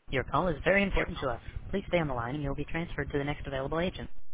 Your call is very important to us. Please stay on the line and you'll be transferred to the next available agent.